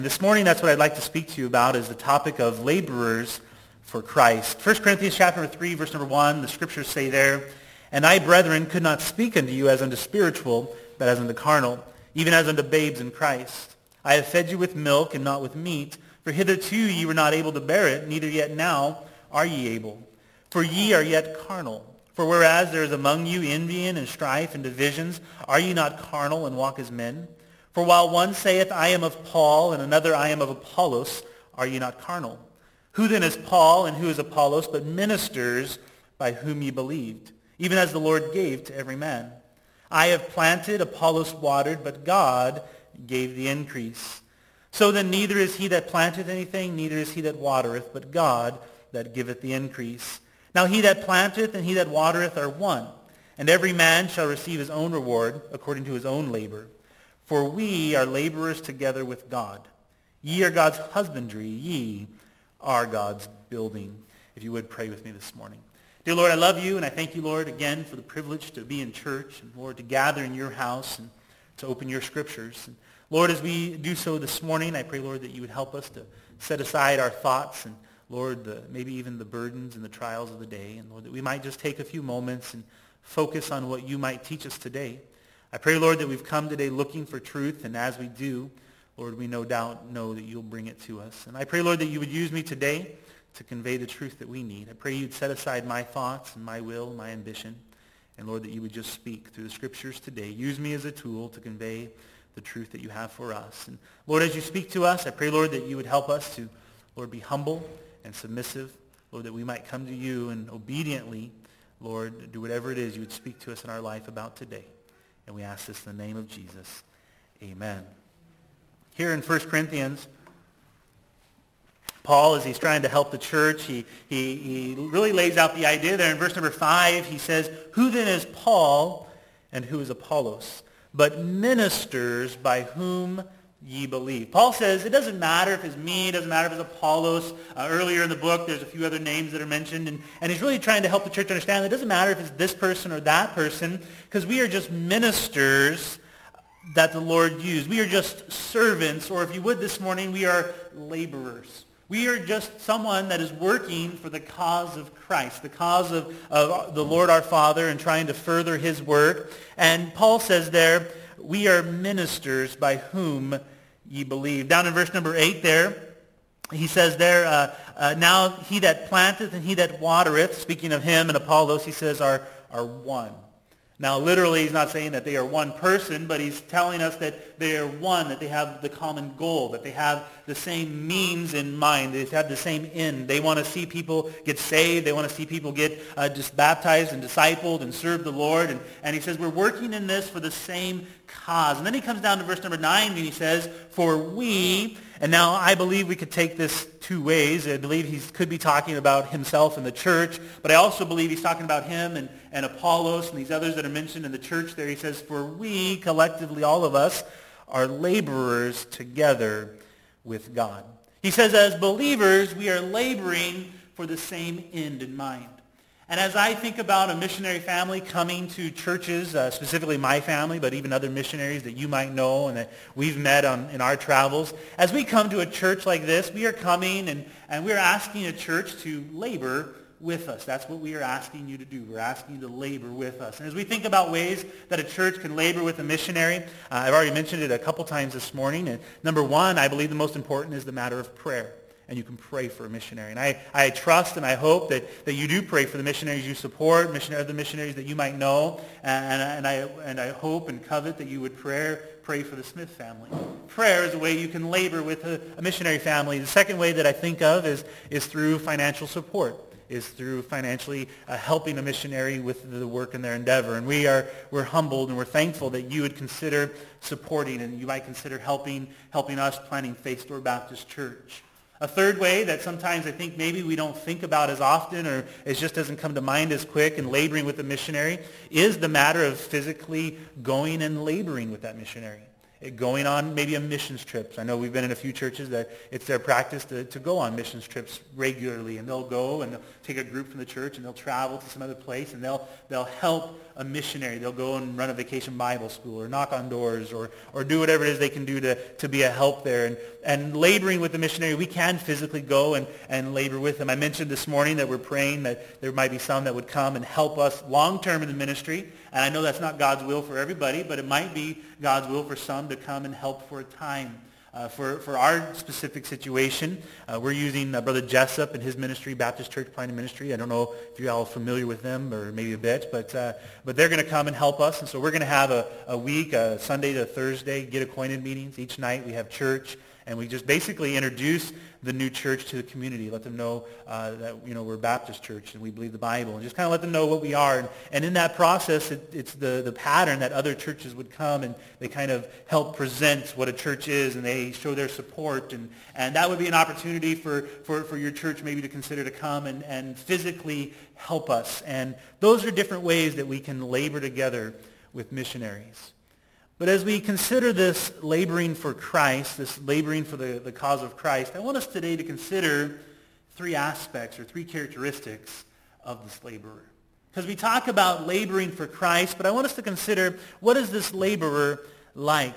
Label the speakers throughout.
Speaker 1: This morning, that's what I'd like to speak to you about is the topic of laborers for Christ. 1 Corinthians chapter 3, verse number 1, the scriptures say there, "And I, brethren, could not speak unto you as unto spiritual, but as unto carnal, even as unto babes in Christ. I have fed you with milk and not with meat, for hitherto ye were not able to bear it, neither yet now are ye able. For ye are yet carnal. For whereas there is among you envying and strife and divisions, are ye not carnal and walk as men? For while one saith, I am of Paul, and another, I am of Apollos, are ye not carnal? Who then is Paul, and who is Apollos, but ministers by whom ye believed, even as the Lord gave to every man? I have planted, Apollos watered, but God gave the increase. So then neither is he that planteth anything, neither is he that watereth, but God that giveth the increase. Now he that planteth and he that watereth are one, and every man shall receive his own reward according to his own labor. For we are laborers together with God. Ye are God's husbandry, ye are God's building." If you would pray with me this morning. Dear Lord, I love you, and I thank you, Lord, again for the privilege to be in church, and Lord, to gather in your house and to open your scriptures. And Lord, as we do so this morning, I pray, Lord, that you would help us to set aside our thoughts and, Lord, maybe even the burdens and the trials of the day, and Lord, that we might just take a few moments and focus on what you might teach us today. I pray, Lord, that we've come today looking for truth, and as we do, Lord, we no doubt know that you'll bring it to us. And I pray, Lord, that you would use me today to convey the truth that we need. I pray you'd set aside my thoughts and my will, my ambition, and Lord, that you would just speak through the scriptures today. Use me as a tool to convey the truth that you have for us. And Lord, as you speak to us, I pray, Lord, that you would help us to, Lord, be humble and submissive. Lord, that we might come to you and obediently, Lord, do whatever it is you would speak to us in our life about today. And we ask this in the name of Jesus. Amen. Here in 1 Corinthians, Paul, as he's trying to help the church, he really lays out the idea there. In verse number 5, he says, "Who then is Paul and who is Apollos? But ministers by whom ye believe." Paul says it doesn't matter if it's me, it doesn't matter if it's Apollos. Earlier in the book, there's a few other names that are mentioned. And he's really trying to help the church understand that it doesn't matter if it's this person or that person, because we are just ministers that the Lord used. We are just servants, or if you would this morning, we are laborers. We are just someone that is working for the cause of Christ, the cause of the Lord our Father, and trying to further his work. And Paul says there, we are ministers by whom ye believe. Down in verse number 8 there, he says there, now he that planteth and he that watereth, speaking of him and Apollos, he says, are one. Now, literally, he's not saying that they are one person, but he's telling us that they are one, that they have the common goal, that they have the same means in mind. They have the same end. They want to see people get saved. They want to see people get just baptized and discipled and serve the Lord. And he says, we're working in this for the same cause. And then he comes down to verse number 9, and he says, "For we," and now I believe we could take this two ways. I believe he could be talking about himself and the church, but I also believe he's talking about him and Apollos and these others that are mentioned in the church there. He says, "For we, collectively, all of us, are laborers together with God." He says, as believers, we are laboring for the same end in mind. And as I think about a missionary family coming to churches, specifically my family, but even other missionaries that you might know and that we've met in our travels, as we come to a church like this, we are coming and we're asking a church to labor with us. That's what we are asking you to do. We're asking you to labor with us. And as we think about ways that a church can labor with a missionary, I've already mentioned it a couple times this morning. And number one, I believe the most important is the matter of prayer. And you can pray for a missionary. And I trust and I hope that you do pray for the missionaries you support, other missionaries that you might know. And I hope and covet that you would pray for the Smith family. Prayer is a way you can labor with a missionary family. The second way that I think of is through financial support, is through financially helping a missionary with the work in their endeavor. And we're humbled and we're thankful that you would consider supporting, and you might consider helping us planting Faith Store Baptist Church. A third way that sometimes I think maybe we don't think about as often, or it just doesn't come to mind as quick, and laboring with a missionary, is the matter of physically going and laboring with that missionary. going on maybe a missions trip. I know we've been in a few churches that it's their practice to go on missions trips regularly, and they'll go and they'll take a group from the church and they'll travel to some other place and they'll help a missionary. They'll go and run a vacation Bible school or knock on doors or do whatever it is they can do to be a help there. And laboring with the missionary, we can physically go and labor with them. I mentioned this morning that we're praying that there might be some that would come and help us long-term in the ministry. And I know that's not God's will for everybody, but it might be God's will for some to come and help for a time. For our specific situation, we're using Brother Jessup and his ministry, Baptist Church Planting Ministry. I don't know if you're all familiar with them or maybe a bit, but they're going to come and help us. And so we're going to have a week, Sunday to Thursday, get acquainted meetings. Each night we have church, and we just basically introduce the new church to the community, let them know that we're a Baptist church and we believe the Bible, and just kind of let them know what we are. And in that process, it's the pattern that other churches would come and they kind of help present what a church is, and they show their support. And that would be an opportunity for your church maybe to consider to come and physically help us. And those are different ways that we can labor together with missionaries. But as we consider this laboring for Christ, this laboring for the cause of Christ, I want us today to consider three aspects or three characteristics of this laborer. Because we talk about laboring for Christ, but I want us to consider, what is this laborer like?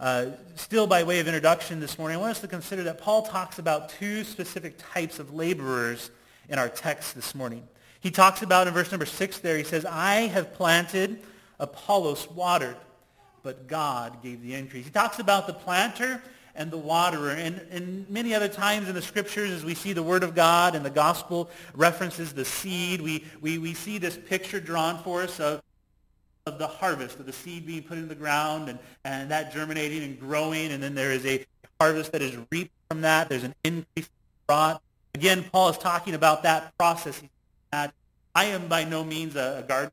Speaker 1: Still by way of introduction this morning, I want us to consider that Paul talks about two specific types of laborers in our text this morning. He talks about in verse number 6 there, he says, I have planted, Apollos watered, but God gave the increase. He talks about the planter and the waterer. And many other times in the scriptures, as we see the word of God and the gospel references the seed, we see this picture drawn for us of the harvest, of the seed being put in the ground and that germinating and growing. And then there is a harvest that is reaped from that. There's an increase brought. Again, Paul is talking about that process. He's saying that I am by no means a gardener.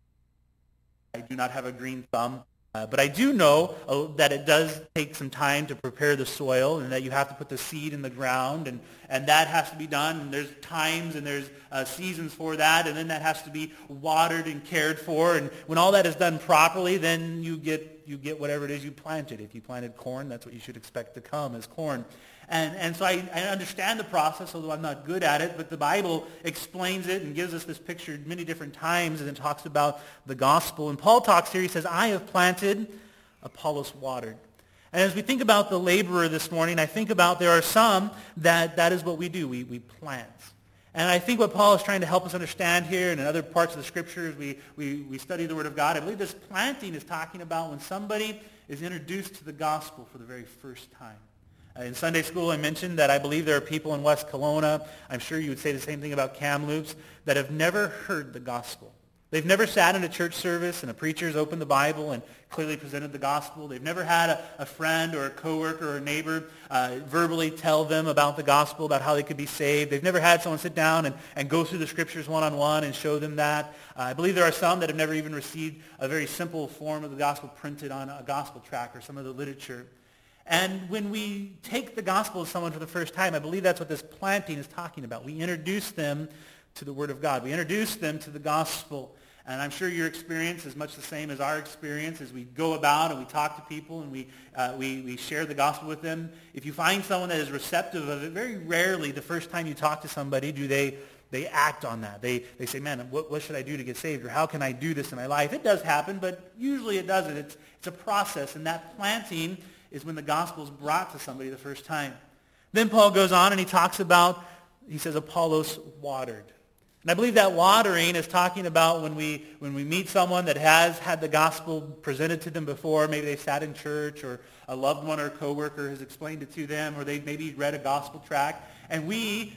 Speaker 1: I do not have a green thumb. But I do know that it does take some time to prepare the soil, and that you have to put the seed in the ground, and that has to be done. And there's times and there's seasons for that, and then that has to be watered and cared for. And when all that is done properly, then you get whatever it is you planted. If you planted corn, that's what you should expect to come as corn. And so I understand the process, although I'm not good at it, but the Bible explains it and gives us this picture many different times, and it talks about the gospel. And Paul talks here, he says, I have planted, Apollos watered. And as we think about the laborer this morning, I think about there are some that is what we do, we plant. And I think what Paul is trying to help us understand here, and in other parts of the scriptures, we study the Word of God. I believe this planting is talking about when somebody is introduced to the gospel for the very first time. In Sunday school, I mentioned that I believe there are people in West Kelowna, I'm sure you would say the same thing about Kamloops, that have never heard the gospel. They've never sat in a church service and a preacher's opened the Bible and clearly presented the gospel. They've never had a friend or a coworker or a neighbor verbally tell them about the gospel, about how they could be saved. They've never had someone sit down and go through the scriptures one-on-one and show them that. I believe there are some that have never even received a very simple form of the gospel printed on a gospel tract or some of the literature. And when we take the gospel to someone for the first time, I believe that's what this planting is talking about. We introduce them to the Word of God. We introduce them to the gospel. And I'm sure your experience is much the same as our experience as we go about and we talk to people and we share the gospel with them. If you find someone that is receptive of it, very rarely the first time you talk to somebody do they act on that. They say, man, what should I do to get saved? Or how can I do this in my life? It does happen, but usually it doesn't. It's a process, and that planting is when the gospel is brought to somebody the first time. Then Paul goes on and he talks about, he says, Apollos watered. And I believe that watering is talking about when we meet someone that has had the gospel presented to them before. Maybe they've sat in church, or a loved one or a coworker has explained it to them, or they've maybe read a gospel tract. And we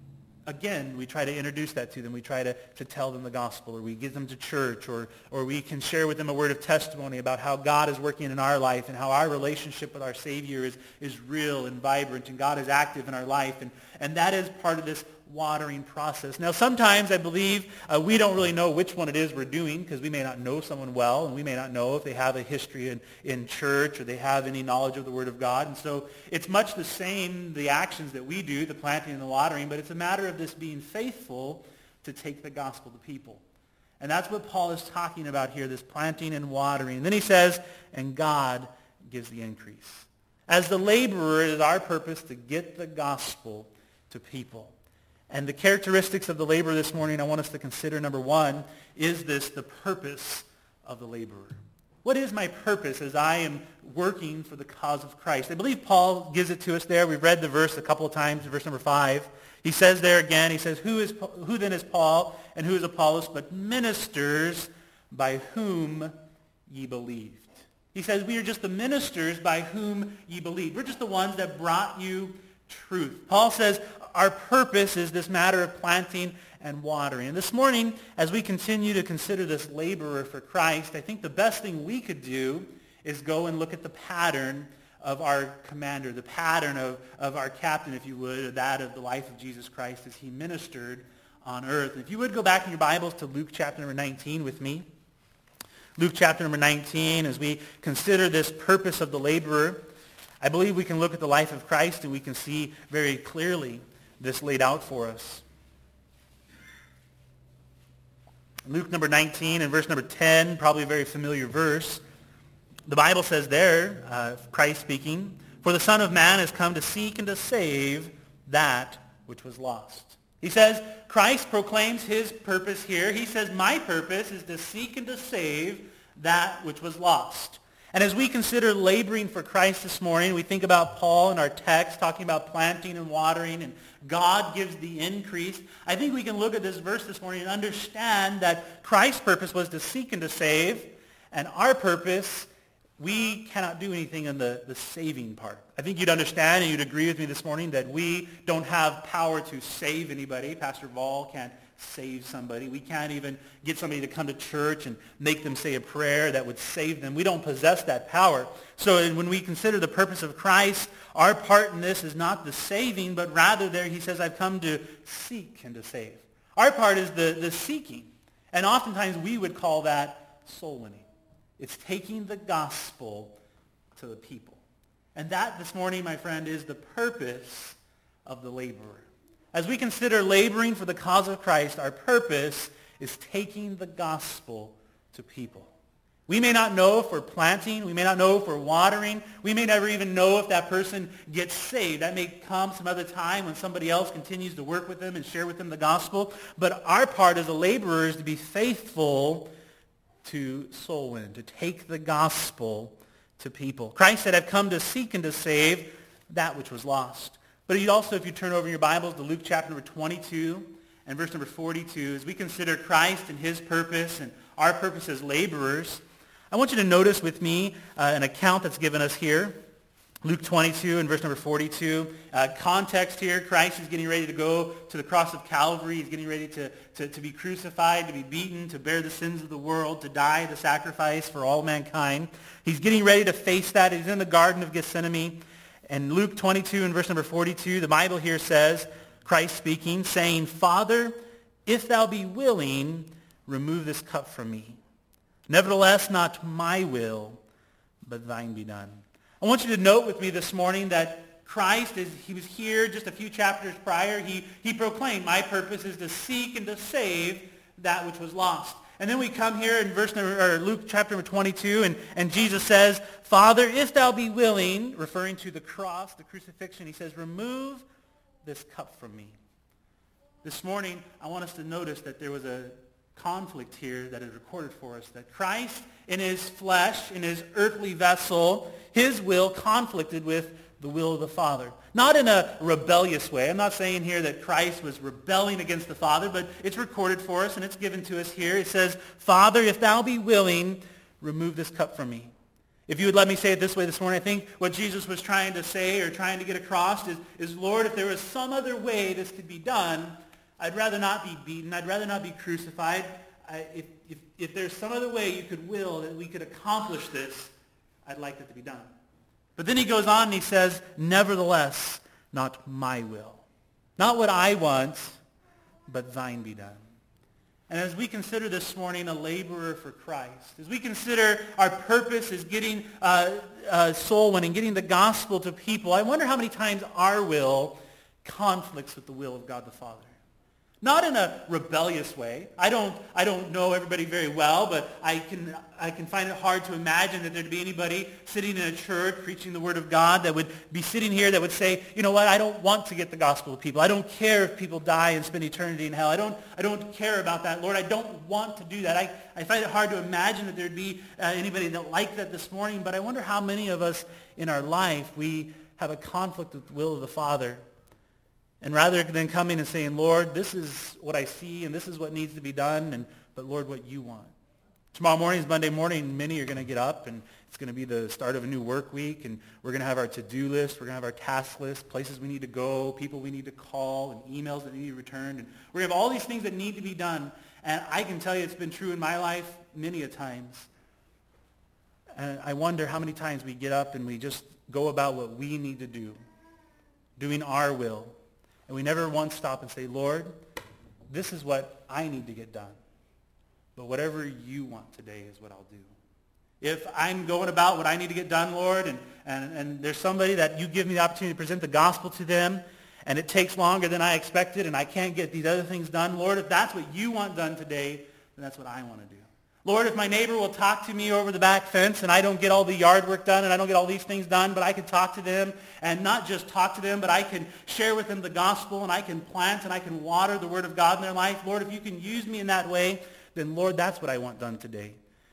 Speaker 1: try to introduce that to them. We try to tell them the gospel, or we get them to church, or we can share with them a word of testimony about how God is working in our life and how our relationship with our Savior is real and vibrant, and God is active in our life. And that is part of this watering process. Now, sometimes I believe we don't really know which one it is we're doing, because we may not know someone well, and we may not know if they have a history in church or they have any knowledge of the Word of God. And so it's much the same, the actions that we do, the planting and the watering, but it's a matter of this being faithful to take the gospel to people. And that's what Paul is talking about here, this planting and watering. And then he says, and God gives the increase. As the laborer, it is our purpose to get the gospel to people. And the characteristics of the laborer this morning I want us to consider. Number one, is this the purpose of the laborer? What is my purpose as I am working for the cause of Christ? I believe Paul gives it to us there. We've read the verse a couple of times, verse number 5. He says there again, he says, who then is Paul and who is Apollos, but ministers by whom ye believed. He says, we are just the ministers by whom ye believed. We're just the ones that brought you truth. Paul says our purpose is this matter of planting and watering. And this morning, as we continue to consider this laborer for Christ, I think the best thing we could do is go and look at the pattern of our commander, the pattern of our captain, if you would, or that of the life of Jesus Christ as he ministered on earth. And if you would go back in your Bibles to Luke chapter number 19 with me. Luke chapter number 19, as we consider this purpose of the laborer, I believe we can look at the life of Christ and we can see very clearly this laid out for us. Luke number 19 and verse number 10, probably a very familiar verse. The Bible says there, Christ speaking, "For the Son of Man has come to seek and to save that which was lost." He says, Christ proclaims his purpose here. He says, my purpose is to seek and to save that which was lost. And as we consider laboring for Christ this morning, we think about Paul in our text talking about planting and watering, and God gives the increase. I think we can look at this verse this morning and understand that Christ's purpose was to seek and to save, and our purpose, we cannot do anything in the saving part. I think you'd understand and you'd agree with me this morning that we don't have power to save anybody. Pastor Vol can't save somebody. We can't even get somebody to come to church and make them say a prayer that would save them. We don't possess that power. So when we consider the purpose of Christ, our part in this is not the saving, but rather there he says, I've come to seek and to save. Our part is the seeking. And oftentimes we would call that soul winning. It's taking the gospel to the people. And that this morning, my friend, is the purpose of the laborer. As we consider laboring for the cause of Christ, our purpose is taking the gospel to people. We may not know if we're planting. We may not know if we're watering. We may never even know if that person gets saved. That may come some other time when somebody else continues to work with them and share with them the gospel. But our part as a laborer is to be faithful to soul win, to take the gospel to people. Christ said, I've come to seek and to save that which was lost. But you also, if you turn over your Bibles to Luke chapter number 22 and verse number 42, as we consider Christ and his purpose and our purpose as laborers, I want you to notice with me an account that's given us here. Luke 22 and verse number 42. Context here, Christ is getting ready to go to the cross of Calvary. He's getting ready to be crucified, to be beaten, to bear the sins of the world, to die the sacrifice for all mankind. He's getting ready to face that. He's in the Garden of Gethsemane. And Luke 22 and verse number 42, the Bible here says, Christ speaking, saying, Father, if thou be willing, remove this cup from me. Nevertheless, not my will, but thine be done. I want you to note with me this morning that Christ, he was here just a few chapters prior. He proclaimed, my purpose is to seek and to save that which was lost. And then we come here in Luke chapter number 22, and Jesus says, Father, if thou be willing, referring to the cross, the crucifixion, he says, remove this cup from me. This morning, I want us to notice that there was a conflict here that is recorded for us, that Christ in his flesh, in his earthly vessel, his will conflicted with the will of the Father. Not in a rebellious way. I'm not saying here that Christ was rebelling against the Father, but it's recorded for us and it's given to us here. It says, Father, if thou be willing, remove this cup from me. If you would let me say it this way this morning, I think what Jesus was trying to say or trying to get across is Lord, if there was some other way this could be done, I'd rather not be beaten. I'd rather not be crucified. If there's some other way you could will that we could accomplish this, I'd like it to be done. But then he goes on and he says, nevertheless, not my will. Not what I want, but thine be done. And as we consider this morning a laborer for Christ, as we consider our purpose is getting soul winning, getting the gospel to people, I wonder how many times our will conflicts with the will of God the Father. Not in a rebellious way. I don't know everybody very well, but I can find it hard to imagine that there'd be anybody sitting in a church preaching the Word of God that would be sitting here that would say, you know what, I don't want to get the gospel to people. I don't care if people die and spend eternity in hell. I don't care about that, Lord. I don't want to do that. I find it hard to imagine that there'd be anybody that like that this morning, but I wonder how many of us in our life, we have a conflict with the will of the Father. And rather than coming and saying, Lord, this is what I see and this is what needs to be done, but Lord, what you want. Tomorrow morning is Monday morning. Many are going to get up, and it's going to be the start of a new work week, and we're going to have our to-do list. We're going to have our task list, places we need to go, people we need to call, and emails that need to be returned. And we're going to have all these things that need to be done. And I can tell you it's been true in my life many a times. And I wonder how many times we get up and we just go about what we need to do, doing our will. And we never once stop and say, Lord, this is what I need to get done. But whatever you want today is what I'll do. If I'm going about what I need to get done, Lord, and there's somebody that you give me the opportunity to present the gospel to them, and it takes longer than I expected, and I can't get these other things done, Lord, if that's what you want done today, then that's what I want to do. Lord, if my neighbor will talk to me over the back fence and I don't get all the yard work done and I don't get all these things done, but I can talk to them, and not just talk to them, but I can share with them the gospel, and I can plant and I can water the word of God in their life. Lord, if you can use me in that way, then Lord, that's what I want done today,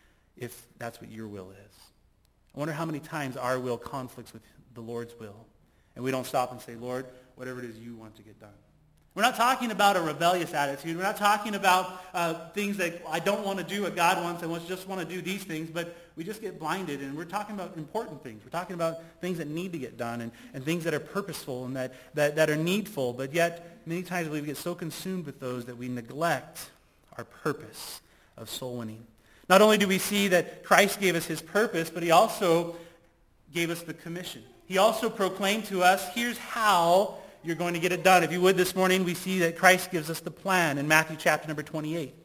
Speaker 1: if that's what your will is. I wonder how many times our will conflicts with the Lord's will, and we don't stop and say, Lord, whatever it is you want to get done. We're not talking about a rebellious attitude. We're not talking about things that I don't want to do what God wants. I just want to do these things, but we just get blinded. And we're talking about important things. We're talking about things that need to get done and things that are purposeful and that are needful. But yet, many times we get so consumed with those that we neglect our purpose of soul winning. Not only do we see that Christ gave us his purpose, but he also gave us the commission. He also proclaimed to us, here's how you're going to get it done. If you would, this morning, we see that Christ gives us the plan in Matthew chapter number 28.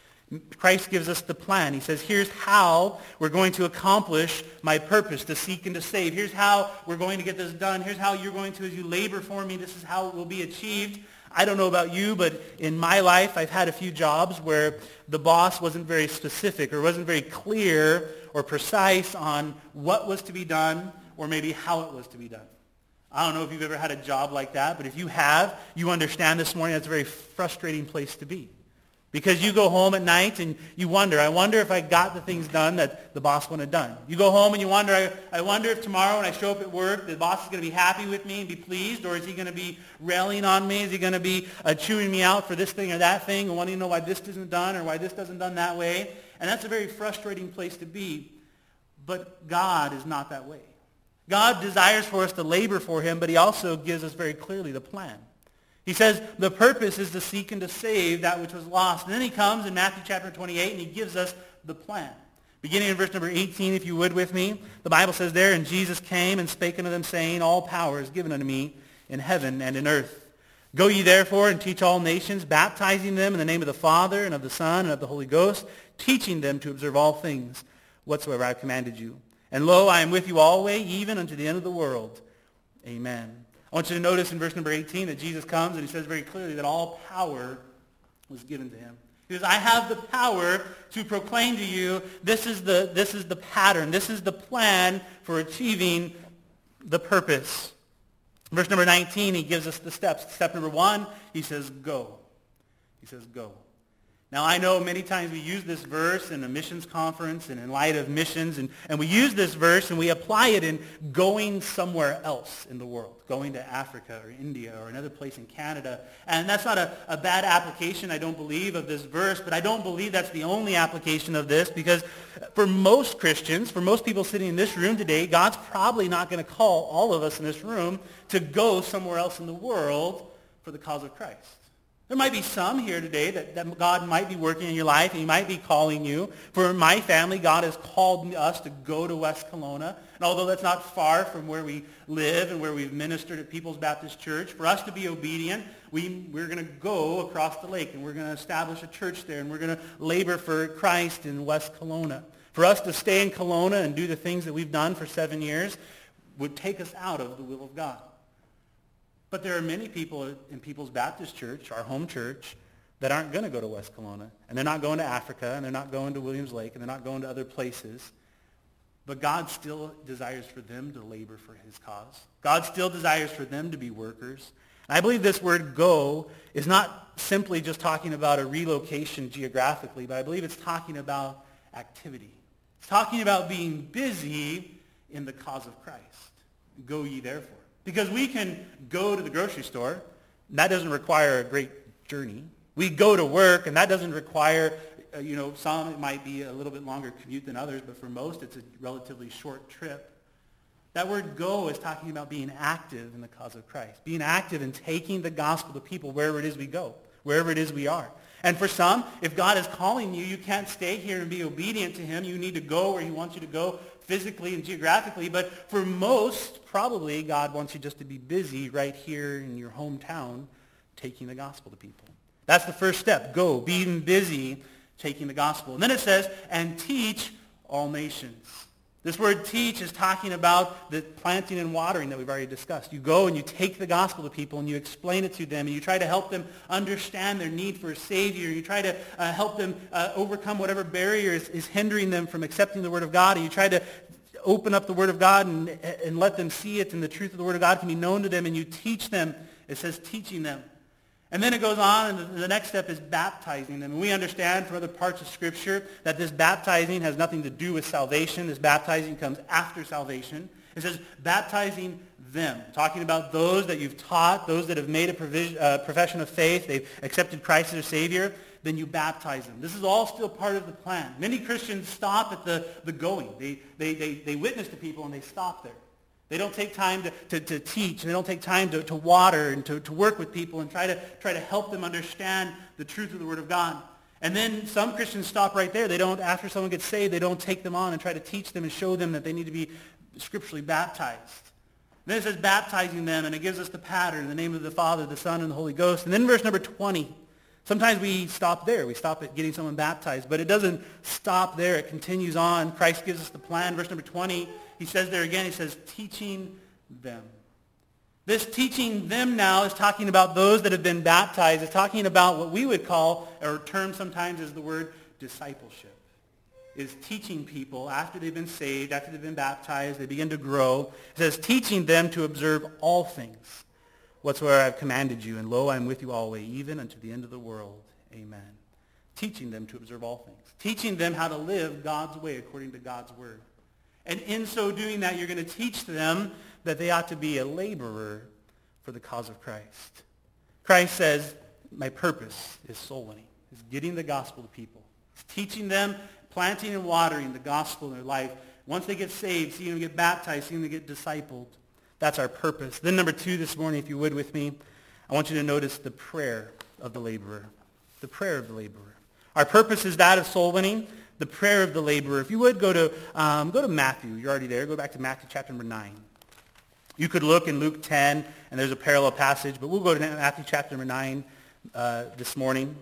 Speaker 1: Christ gives us the plan. He says, here's how we're going to accomplish my purpose, to seek and to save. Here's how we're going to get this done. Here's how you're going to, as you labor for me, this is how it will be achieved. I don't know about you, but in my life, I've had a few jobs where the boss wasn't very specific or wasn't very clear or precise on what was to be done or maybe how it was to be done. I don't know if you've ever had a job like that, but if you have, you understand this morning that's a very frustrating place to be. Because you go home at night and you wonder, I wonder if I got the things done that the boss wanted done. You go home and you wonder, I wonder if tomorrow when I show up at work, the boss is going to be happy with me and be pleased, or is he going to be railing on me? Is he going to be chewing me out for this thing or that thing and wanting to know why this isn't done or why this doesn't done that way? And that's a very frustrating place to be. But God is not that way. God desires for us to labor for him, but he also gives us very clearly the plan. He says the purpose is to seek and to save that which was lost. And then he comes in Matthew chapter 28 and he gives us the plan. Beginning in verse number 18, if you would with me, the Bible says there, and Jesus came and spake unto them, saying, all power is given unto me in heaven and in earth. Go ye therefore and teach all nations, baptizing them in the name of the Father and of the Son and of the Holy Ghost, teaching them to observe all things whatsoever I have commanded you. And lo, I am with you always, even unto the end of the world. Amen. I want you to notice in verse number 18 that Jesus comes and he says very clearly that all power was given to him. He says, I have the power to proclaim to you, this is the pattern, this is the plan for achieving the purpose. Verse number 19, he gives us the steps. Step number 1, he says, go. He says, go. Now, I know many times we use this verse in a missions conference and in light of missions, and we use this verse and we apply it in going somewhere else in the world, going to Africa or India or another place in Canada. And that's not a bad application, I don't believe, of this verse, but I don't believe that's the only application of this, because for most Christians, for most people sitting in this room today, God's probably not going to call all of us in this room to go somewhere else in the world for the cause of Christ. There might be some here today that God might be working in your life, and he might be calling you. For my family, God has called us to go to West Kelowna. And although that's not far from where we live and where we've ministered at People's Baptist Church, for us to be obedient, we're going to go across the lake, and we're going to establish a church there, and we're going to labor for Christ in West Kelowna. For us to stay in Kelowna and do the things that we've done for 7 years would take us out of the will of God. But there are many people in People's Baptist Church, our home church, that aren't going to go to West Kelowna, and they're not going to Africa, and they're not going to Williams Lake, and they're not going to other places. But God still desires for them to labor for his cause. God still desires for them to be workers. And I believe this word go is not simply just talking about a relocation geographically, but I believe it's talking about activity. It's talking about being busy in the cause of Christ. Go ye therefore. Because we can go to the grocery store, and that doesn't require a great journey. We go to work, and that doesn't require, some it might be a little bit longer commute than others, but for most it's a relatively short trip. That word go is talking about being active in the cause of Christ, being active in taking the gospel to people wherever it is we go, wherever it is we are. And for some, if God is calling you, you can't stay here and be obedient to him. You need to go where he wants you to go physically and geographically. But for most, probably God wants you just to be busy right here in your hometown taking the gospel to people. That's the first step. Go, being busy taking the gospel. And then it says, and teach all nations. This word teach is talking about the planting and watering that we've already discussed. You go and you take the gospel to people and you explain it to them and you try to help them understand their need for a Savior. You try to help them overcome whatever barrier is hindering them from accepting the Word of God. And you try to open up the Word of God and let them see it, and the truth of the Word of God can be known to them, and you teach them. It says teaching them. And then it goes on, and the next step is baptizing them. And we understand from other parts of Scripture that this baptizing has nothing to do with salvation. This baptizing comes after salvation. It says baptizing them, talking about those that you've taught, those that have made a profession of faith, they've accepted Christ as their Savior, then you baptize them. This is all still part of the plan. Many Christians stop at the going. They witness to people and they stop there. They don't take time to teach, and they don't take time to water and to work with people and try to help them understand the truth of the Word of God. And then some Christians stop right there. They don't, after someone gets saved, they don't take them on and try to teach them and show them that they need to be scripturally baptized. And then it says baptizing them, and it gives us the pattern, in the name of the Father, the Son, and the Holy Ghost. And then verse number 20. Sometimes we stop there. We stop at getting someone baptized. But it doesn't stop there. It continues on. Christ gives us the plan. Verse number 20. He says there again, he says, teaching them. This teaching them now is talking about those that have been baptized. It's talking about what we would call, or term sometimes as the word discipleship. Is teaching people after they've been saved, after they've been baptized, they begin to grow. It says, teaching them to observe all things whatsoever I have commanded you. And lo, I am with you always, even unto the end of the world. Amen. Teaching them to observe all things. Teaching them how to live God's way according to God's word. And in so doing that, you're going to teach them that they ought to be a laborer for the cause of Christ. Christ says, my purpose is soul winning, is getting the gospel to people. It's teaching them, planting and watering the gospel in their life. Once they get saved, seeing them get baptized, seeing them get discipled. That's our purpose. Then number 2 this morning, if you would with me, I want you to notice the prayer of the laborer. The prayer of the laborer. Our purpose is that of soul winning. The prayer of the laborer. If you would, go to Matthew. You're already there. Go back to Matthew chapter number 9. You could look in Luke 10, and there's a parallel passage, but we'll go to Matthew chapter number 9 this morning.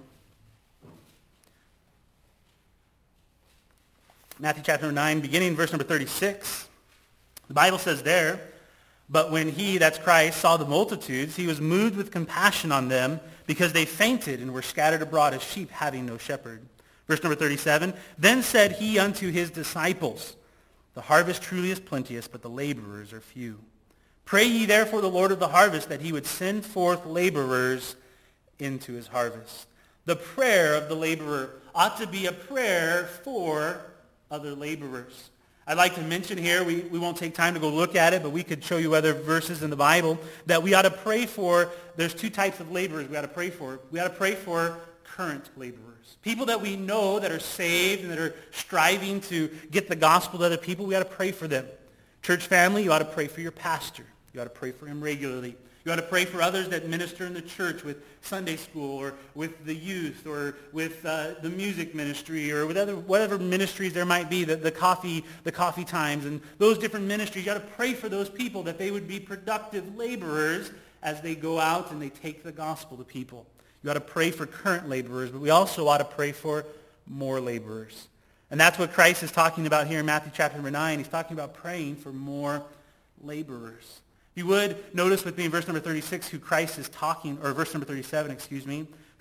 Speaker 1: Matthew chapter number 9, beginning verse number 36. The Bible says there, but when he, that's Christ, saw the multitudes, he was moved with compassion on them because they fainted and were scattered abroad as sheep having no shepherd. Verse number 37, then said he unto his disciples, the harvest truly is plenteous, but the laborers are few. Pray ye therefore the Lord of the harvest that he would send forth laborers into his harvest. The prayer of the laborer ought to be a prayer for other laborers. I'd like to mention here, we won't take time to go look at it, but we could show you other verses in the Bible that we ought to pray for. There's 2 types of laborers we ought to pray for. We ought to pray for current laborers. People that we know that are saved and that are striving to get the gospel to other people, we ought to pray for them. Church family, you ought to pray for your pastor. You ought to pray for him regularly. You ought to pray for others that minister in the church with Sunday school or with the youth or with the music ministry or with whatever ministries there might be, the coffee times and those different ministries. You ought to pray for those people that they would be productive laborers as they go out and they take the gospel to people. You ought to pray for current laborers, but we also ought to pray for more laborers. And that's what Christ is talking about here in Matthew chapter number 9. He's talking about praying for more laborers. If you would, notice with me in verse number 36 who Christ is talking, or verse number 37,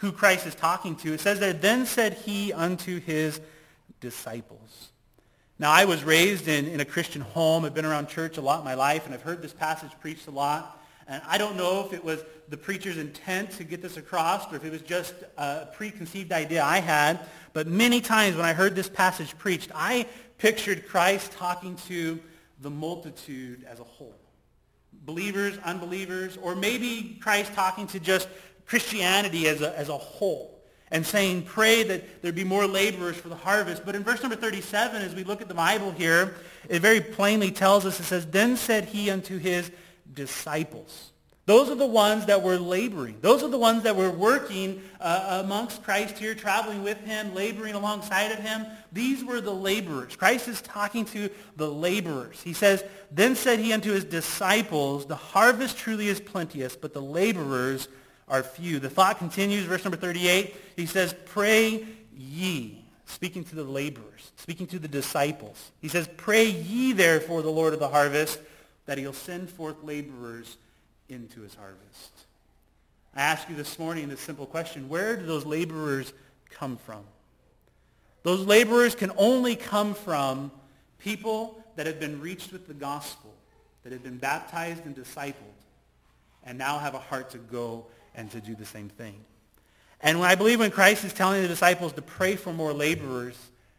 Speaker 1: who Christ is talking to. It says there, then said he unto his disciples. Now, I was raised in a Christian home. I've been around church a lot in my life, and I've heard this passage preached a lot. And I don't know if it was the preacher's intent to get this across or if it was just a preconceived idea I had. But many times when I heard this passage preached, I pictured Christ talking to the multitude as a whole. Believers, unbelievers, or maybe Christ talking to just Christianity as a whole and saying, pray that there be more laborers for the harvest. But in verse number 37, as we look at the Bible here, it very plainly tells us, it says, then said he unto his disciples. Those are the ones that were laboring. Those are the ones that were working amongst Christ here, traveling with him, laboring alongside of him. These were the laborers. Christ is talking to the laborers. He says, then said he unto his disciples, the harvest truly is plenteous, but the laborers are few. The thought continues, verse number 38. He says, pray ye, speaking to the laborers, speaking to the disciples. He says, pray ye therefore the Lord of the harvest, that he'll send forth laborers into his harvest. I ask you this morning this simple question: where do those laborers come from? Those laborers can only come from people that have been reached with the gospel, that have been baptized and discipled, and now have a heart to go and to do the same thing. And I believe when Christ is telling the disciples to pray for more laborers,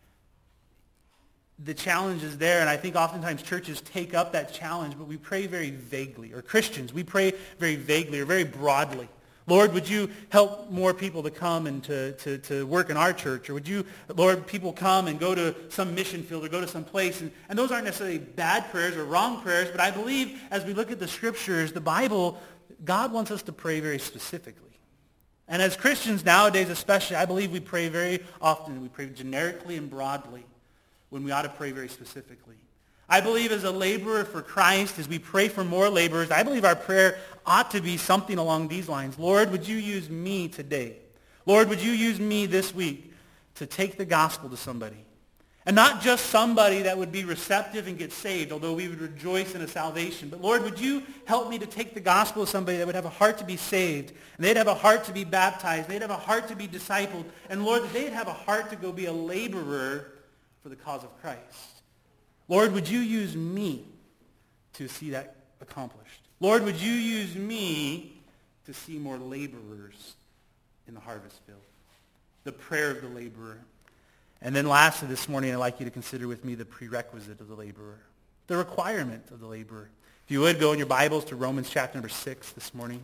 Speaker 1: the challenge is there, and I think oftentimes churches take up that challenge, but we pray very vaguely. Or Christians, we pray very vaguely or very broadly. Lord, would you help more people to come and to work in our church? Or would you, Lord, people come and go to some mission field or go to some place? And those aren't necessarily bad prayers or wrong prayers, but I believe as we look at the scriptures, the Bible, God wants us to pray very specifically. And as Christians nowadays especially, I believe we pray very often. We pray generically and broadly when we ought to pray very specifically. I believe as a laborer for Christ, as we pray for more laborers, I believe our prayer ought to be something along these lines. Lord, would you use me today? Lord, would you use me this week to take the gospel to somebody? And not just somebody that would be receptive and get saved, although we would rejoice in a salvation. But Lord, would you help me to take the gospel to somebody that would have a heart to be saved, and they'd have a heart to be baptized, they'd have a heart to be discipled, and Lord, that they'd have a heart to go be a laborer for the cause of Christ. Lord, would you use me to see that accomplished? Lord, would you use me to see more laborers in the harvest field? The prayer of the laborer. And then lastly this morning, I'd like you to consider with me the prerequisite of the laborer, the requirement of the laborer. If you would, go in your Bibles to Romans chapter number 6 this morning.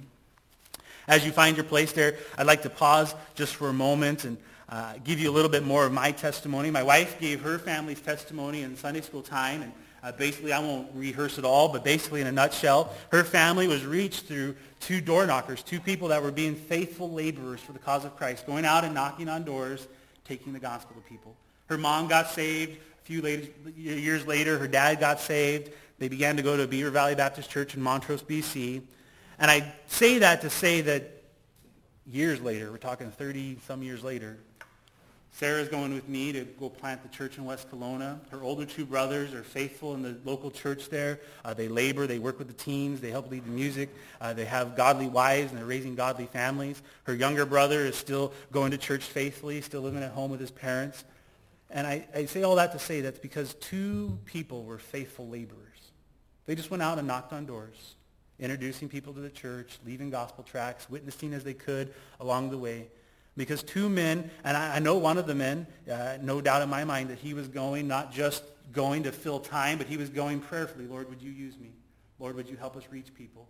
Speaker 1: As you find your place there, I'd like to pause just for a moment and give you a little bit more of my testimony. My wife gave her family's testimony in Sunday school time, and basically, I won't rehearse it all, but basically in a nutshell, her family was reached through two door knockers, two people that were being faithful laborers for the cause of Christ, going out and knocking on doors, taking the gospel to people. Her mom got saved. A few years later, her dad got saved. They began to go to Beaver Valley Baptist Church in Montrose, BC. And I say that to say that years later, we're talking 30-some years later, Sarah's going with me to go plant the church in West Kelowna. Her older two brothers are faithful in the local church there. They labor. They work with the teens. They help lead the music. They have godly wives, and they're raising godly families. Her younger brother is still going to church faithfully, still living at home with his parents. And I say all that to say that's because two people were faithful laborers. They just went out and knocked on doors, introducing people to the church, leaving gospel tracts, witnessing as they could along the way. Because two men, and I know one of the men, no doubt in my mind that he was going, not just going to fill time, but he was going prayerfully. Lord, would you use me? Lord, would you help us reach people?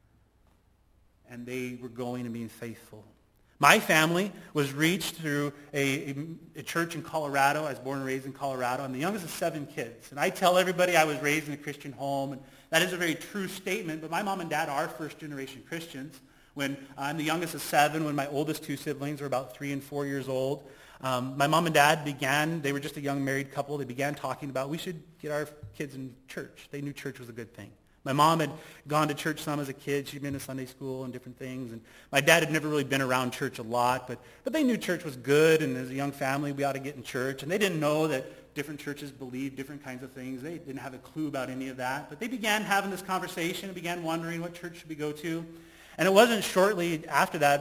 Speaker 1: And they were going and being faithful. My family was reached through a church in Colorado. I was born and raised in Colorado. I'm the youngest of 7 kids. And I tell everybody I was raised in a Christian home, and that is a very true statement, but my mom and dad are first-generation Christians. When I'm the youngest of 7, when my oldest 2 siblings were about 3 and 4 years old, my mom and dad they were just a young married couple, they began talking about we should get our kids in church. They knew church was a good thing. My mom had gone to church some as a kid. She'd been to Sunday school and different things. And my dad had never really been around church a lot, but they knew church was good, and as a young family, we ought to get in church. And they didn't know that different churches believed different kinds of things. They didn't have a clue about any of that. But they began having this conversation and began wondering what church should we go to. And it wasn't shortly after that, about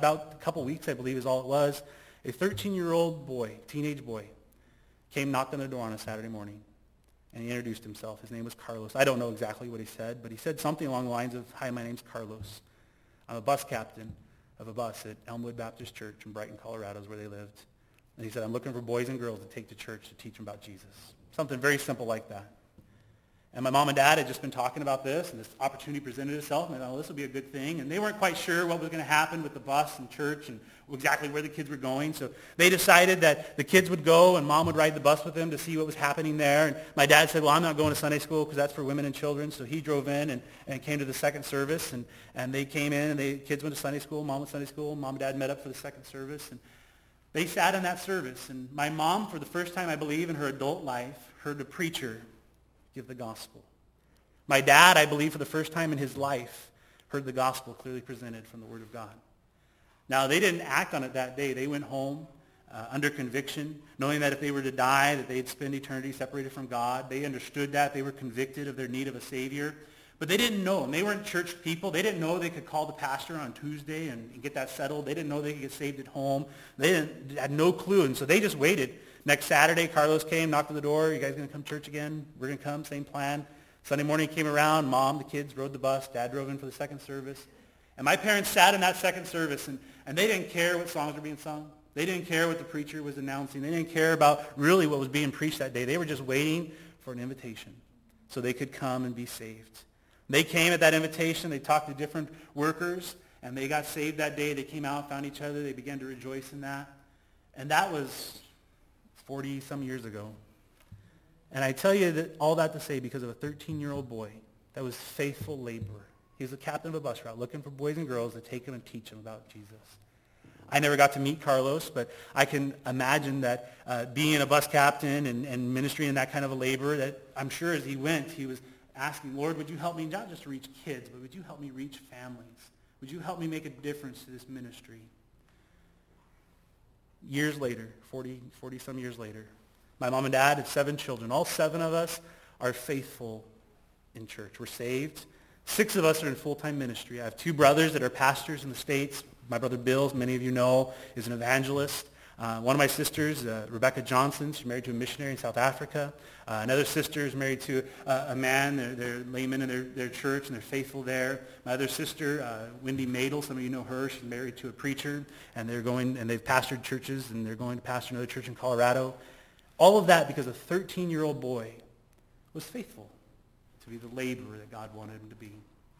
Speaker 1: couple weeks, I believe is all it was, a 13-year-old boy, teenage boy, knocked on the door on a Saturday morning, and he introduced himself. His name was Carlos. I don't know exactly what he said, but he said something along the lines of, "Hi, my name's Carlos. I'm a bus captain of a bus at Elmwood Baptist Church in Brighton, Colorado is where they lived." And he said, "I'm looking for boys and girls to take to church to teach them about Jesus." Something very simple like that. And my mom and dad had just been talking about this, and this opportunity presented itself, and I thought, well, this will be a good thing. And they weren't quite sure what was going to happen with the bus and church and exactly where the kids were going. So they decided that the kids would go and mom would ride the bus with them to see what was happening there. And my dad said, "Well, I'm not going to Sunday school because that's for women and children." So he drove in and came to the second service. And they came in, and the kids went to Sunday school. Mom went to Sunday school. Mom and dad met up for the second service. And they sat in that service. And my mom, for the first time, I believe, in her adult life, heard a preacher give the gospel. My dad, I believe, for the first time in his life, heard the gospel clearly presented from the Word of God. Now, they didn't act on it that day. They went home under conviction, knowing that if they were to die, that they'd spend eternity separated from God. They understood that. They were convicted of their need of a Savior. But they didn't know. And they weren't church people. They didn't know they could call the pastor on Tuesday and get that settled. They didn't know they could get saved at home. They had no clue. And so they just waited. Next Saturday, Carlos came, knocked on the door. "You guys going to come to church again?" "We're going to come." Same plan. Sunday morning came around. Mom, the kids rode the bus. Dad drove in for the second service. And my parents sat in that second service, and they didn't care what songs were being sung. They didn't care what the preacher was announcing. They didn't care about really what was being preached that day. They were just waiting for an invitation so they could come and be saved. They came at that invitation. They talked to different workers, and they got saved that day. They came out, found each other. They began to rejoice in that. And that was 40-some years ago. And I tell you that all that to say because of a 13-year-old boy that was faithful laborer. He was the captain of a bus route looking for boys and girls to take him and teach them about Jesus. I never got to meet Carlos, but I can imagine that being a bus captain and ministry in that kind of a labor, that I'm sure as he went, he was asking, "Lord, would you help me not just to reach kids, but would you help me reach families? Would you help me make a difference to this ministry?" Years later, 40-some years later, my mom and dad had 7 children. All 7 of us are faithful in church. We're saved. 6 of us are in full-time ministry. I have 2 brothers that are pastors in the States. My brother Bill, as many of you know, is an evangelist. One of my sisters, Rebecca Johnson, she's married to a missionary in South Africa. Another sister is married to a man. They're laymen in their church, and they're faithful there. My other sister, Wendy Madel, some of you know her. She's married to a preacher, and they've pastored churches, and they're going to pastor another church in Colorado. All of that because a 13-year-old boy was faithful to be the laborer that God wanted him to be.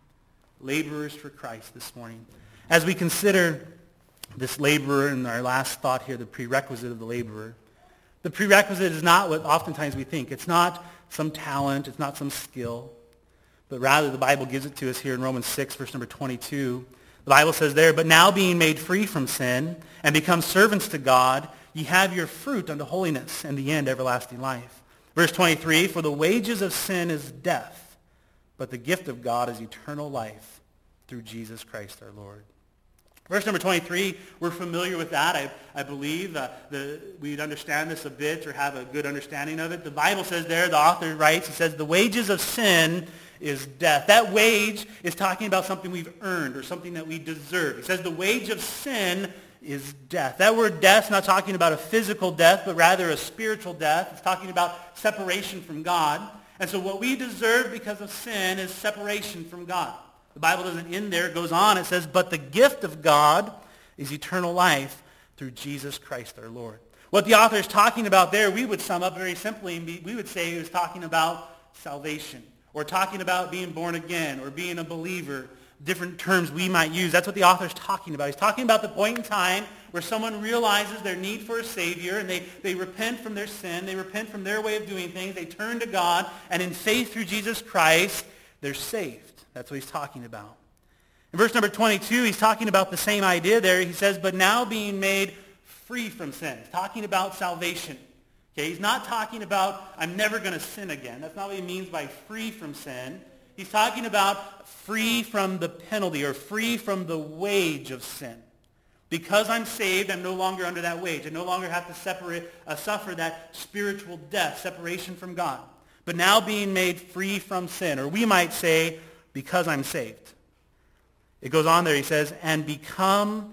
Speaker 1: Laborers for Christ this morning. As we consider this laborer and our last thought here, the prerequisite of the laborer, the prerequisite is not what oftentimes we think. It's not some talent. It's not some skill. But rather, the Bible gives it to us here in Romans 6, verse number 22. The Bible says there, "But now being made free from sin and become servants to God, ye have your fruit unto holiness, and the end everlasting life." Verse 23, "For the wages of sin is death, but the gift of God is eternal life through Jesus Christ our Lord." Verse number 23, we're familiar with that. I believe we'd understand this a bit or have a good understanding of it. The Bible says there, the author writes, he says, "The wages of sin is death." That wage is talking about something we've earned or something that we deserve. It says the wage of sin is death. That word death is not talking about a physical death, but rather a spiritual death. It's talking about separation from God. And so what we deserve because of sin is separation from God. The Bible doesn't end there. It goes on. It says, "But the gift of God is eternal life through Jesus Christ our Lord." What the author is talking about there, we would sum up very simply, and we would say he was talking about salvation, or talking about being born again, or being a believer, different terms we might use. That's what the author is talking about. He's talking about the point in time where someone realizes their need for a Savior, and they repent from their sin, they repent from their way of doing things, they turn to God, and in faith through Jesus Christ, they're saved. That's what he's talking about. In verse number 22, he's talking about the same idea there. He says, "But now being made free from sin." He's talking about salvation. Okay, he's not talking about, I'm never going to sin again. That's not what he means by free from sin. He's talking about free from the penalty or free from the wage of sin. Because I'm saved, I'm no longer under that wage. I no longer have to suffer that spiritual death, separation from God. But now being made free from sin, or we might say, because I'm saved. It goes on there, he says, "and become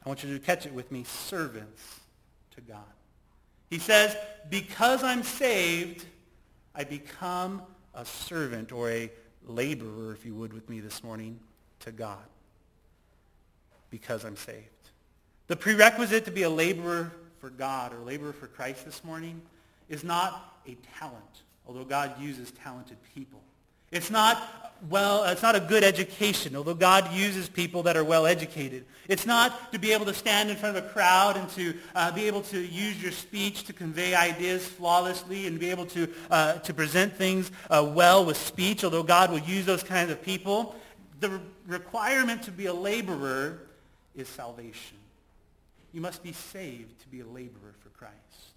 Speaker 1: I want you to catch it with me, servants to God. He says, because I'm saved, I become a servant or a laborer, if you would, with me this morning, to God. Because I'm saved. The prerequisite to be a laborer for God or laborer for Christ this morning is not a talent, although God uses talented people. It's not a good education, although God uses people that are well educated. It's not to be able to stand in front of a crowd and to be able to use your speech to convey ideas flawlessly and be able to present things well with speech, although God will use those kinds of people. The requirement to be a laborer is salvation. You must be saved to be a laborer for Christ.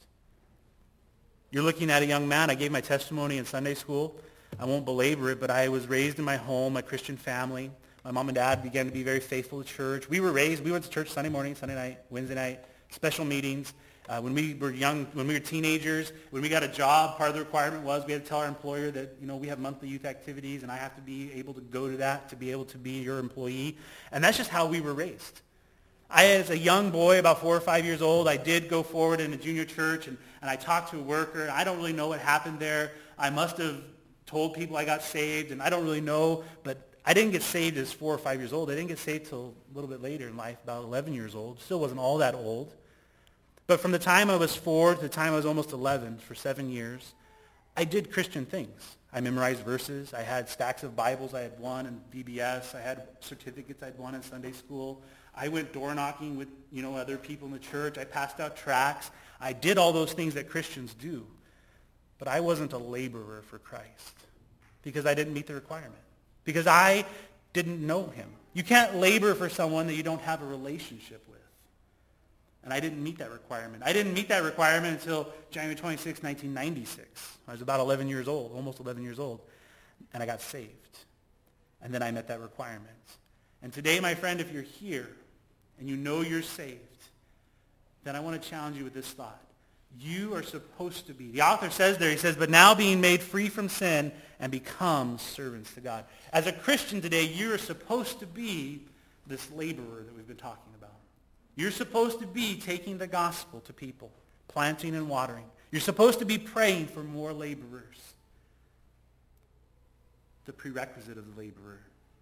Speaker 1: You're looking at a young man. I gave my testimony in Sunday school. I won't belabor it, but I was raised in my home, a Christian family. My mom and dad began to be very faithful to church. We went to church Sunday morning, Sunday night, Wednesday night, special meetings. When we were young, when we were teenagers, when we got a job, part of the requirement was we had to tell our employer that, we have monthly youth activities and I have to be able to go to that to be able to be your employee. And that's just how we were raised. As a young boy, about 4 or 5 years old, I did go forward in a junior church and I talked to a worker. I don't really know what happened there. I must have told people I got saved, and I don't really know, but I didn't get saved as 4 or 5 years old. I didn't get saved till a little bit later in life, about 11 years old. Still wasn't all that old. But from the time I was 4 to the time I was almost 11, for 7 years, I did Christian things. I memorized verses. I had stacks of Bibles I had won in VBS. I had certificates I'd won in Sunday school. I went door knocking with, other people in the church. I passed out tracts. I did all those things that Christians do. But I wasn't a laborer for Christ because I didn't meet the requirement, because I didn't know him. You can't labor for someone that you don't have a relationship with. And I didn't meet that requirement. I didn't meet that requirement until January 26, 1996. I was about 11 years old, almost 11 years old, and I got saved. And then I met that requirement. And today, my friend, if you're here and you know you're saved, then I want to challenge you with this thought. You are supposed to be, the author says there, he says, but now being made free from sin and become servants to God. As a Christian today, you are supposed to be this laborer that we've been talking about. You're supposed to be taking the gospel to people, planting and watering. You're supposed to be praying for more laborers. The prerequisite of the laborer,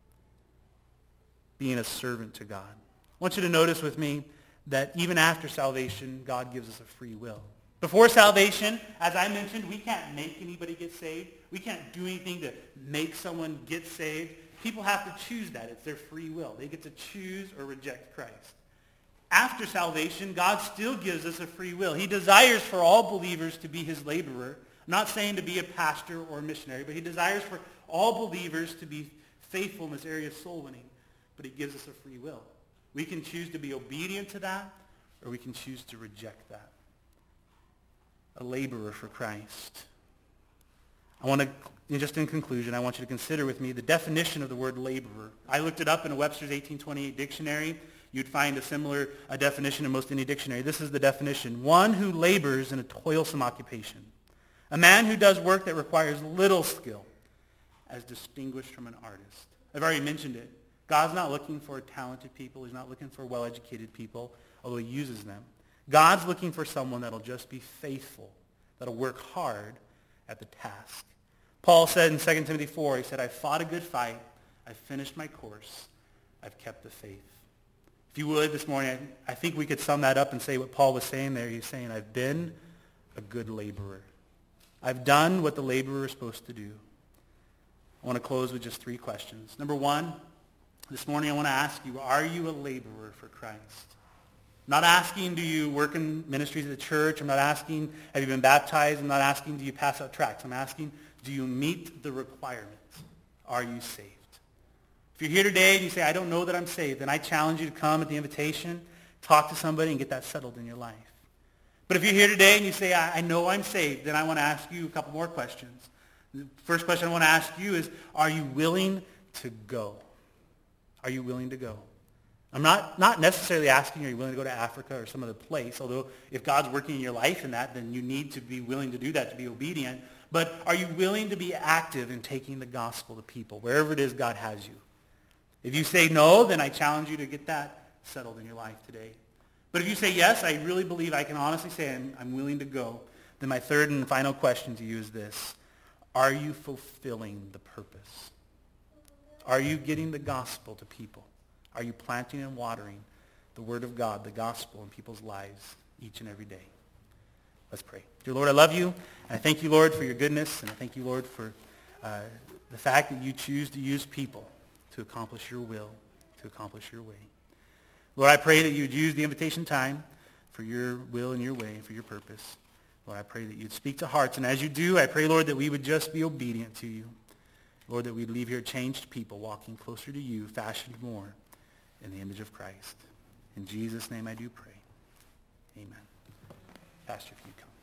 Speaker 1: being a servant to God. I want you to notice with me that even after salvation, God gives us a free will. Before salvation, as I mentioned, we can't make anybody get saved. We can't do anything to make someone get saved. People have to choose that. It's their free will. They get to choose or reject Christ. After salvation, God still gives us a free will. He desires for all believers to be his laborer. I'm not saying to be a pastor or a missionary, but he desires for all believers to be faithful in this area of soul winning. But he gives us a free will. We can choose to be obedient to that, or we can choose to reject that. A laborer for Christ. I want to, just in conclusion, I want you to consider with me the definition of the word laborer. I looked it up in a Webster's 1828 dictionary. You'd find a similar definition in most any dictionary. This is the definition. One who labors in a toilsome occupation. A man who does work that requires little skill, as distinguished from an artist. I've already mentioned it. God's not looking for talented people. He's not looking for well-educated people, although he uses them. God's looking for someone that'll just be faithful, that'll work hard at the task. Paul said in 2 Timothy 4, he said, I've fought a good fight. I've finished my course. I've kept the faith. If you would, this morning, I think we could sum that up and say what Paul was saying there. He's saying, I've been a good laborer. I've done what the laborer is supposed to do. I want to close with just 3 questions. Number 1, this morning I want to ask you, are you a laborer for Christ? I'm not asking, do you work in ministries of the church? I'm not asking, have you been baptized? I'm not asking, do you pass out tracts? I'm asking, do you meet the requirements? Are you saved? If you're here today and you say, I don't know that I'm saved, then I challenge you to come at the invitation, talk to somebody, and get that settled in your life. But if you're here today and you say, I know I'm saved, then I want to ask you a couple more questions. The first question I want to ask you is, are you willing to go? Are you willing to go? I'm not necessarily asking, are you willing to go to Africa or some other place? Although if God's working in your life in that, then you need to be willing to do that, to be obedient. But are you willing to be active in taking the gospel to people, wherever it is God has you? If you say no, then I challenge you to get that settled in your life today. But if you say, yes, I really believe, I can honestly say I'm willing to go, then my third and final question to you is this. Are you fulfilling the purpose? Are you getting the gospel to people? Are you planting and watering the word of God, the gospel in people's lives each and every day? Let's pray. Dear Lord, I love you, and I thank you, Lord, for your goodness, and I thank you, Lord, for the fact that you choose to use people to accomplish your will, to accomplish your way. Lord, I pray that you would use the invitation time for your will and your way, for your purpose. Lord, I pray that you'd speak to hearts, and as you do, I pray, Lord, that we would just be obedient to you. Lord, that we'd leave here changed people, walking closer to you, fashioned more in the image of Christ. In Jesus' name I do pray. Amen. Pastor, if you come.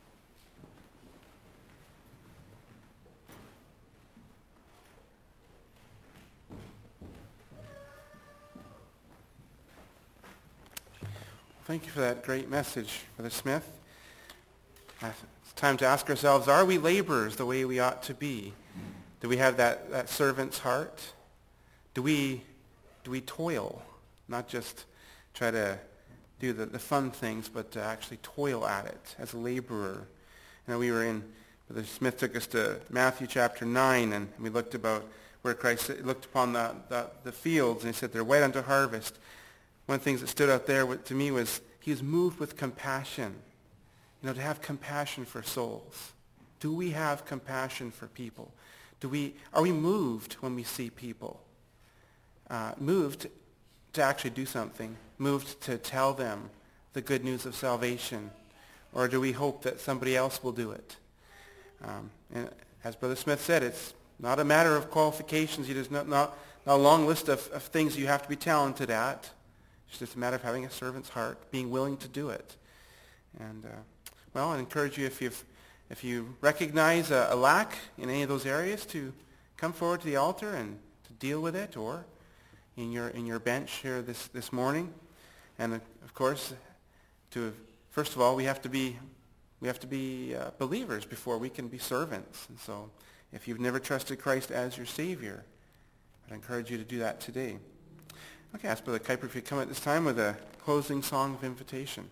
Speaker 2: Thank you for that great message, Brother Smith. It's time to ask ourselves, are we laborers the way we ought to be? Do we have that servant's heart? Do we toil? Not just try to do the fun things, but to actually toil at it as a laborer. Brother Smith took us to Matthew chapter 9, and we looked about where Christ looked upon the fields, and he said they're white unto harvest. One of the things that stood out there to me was he was moved with compassion. To have compassion for souls. Do we have compassion for people? Are we moved when we see people? Moved to actually do something? Moved to tell them the good news of salvation? Or do we hope that somebody else will do it? And as Brother Smith said, it's not a matter of qualifications. There's not a long list of things you have to be talented at. It's just a matter of having a servant's heart, being willing to do it. And I encourage you, if you recognize a lack in any of those areas, to come forward to the altar and to deal with it, or in your bench here this morning. And of course, first of all, we have to be believers before we can be servants. And so, if you've never trusted Christ as your Savior, I'd encourage you to do that today. Okay, ask Brother Kuiper if you'd come at this time with a closing song of invitation.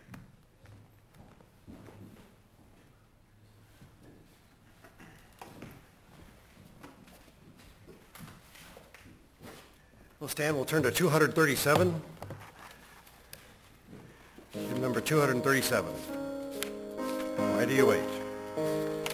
Speaker 3: We'll stand. We'll turn to 237. Hymn number 237. Why do you wait?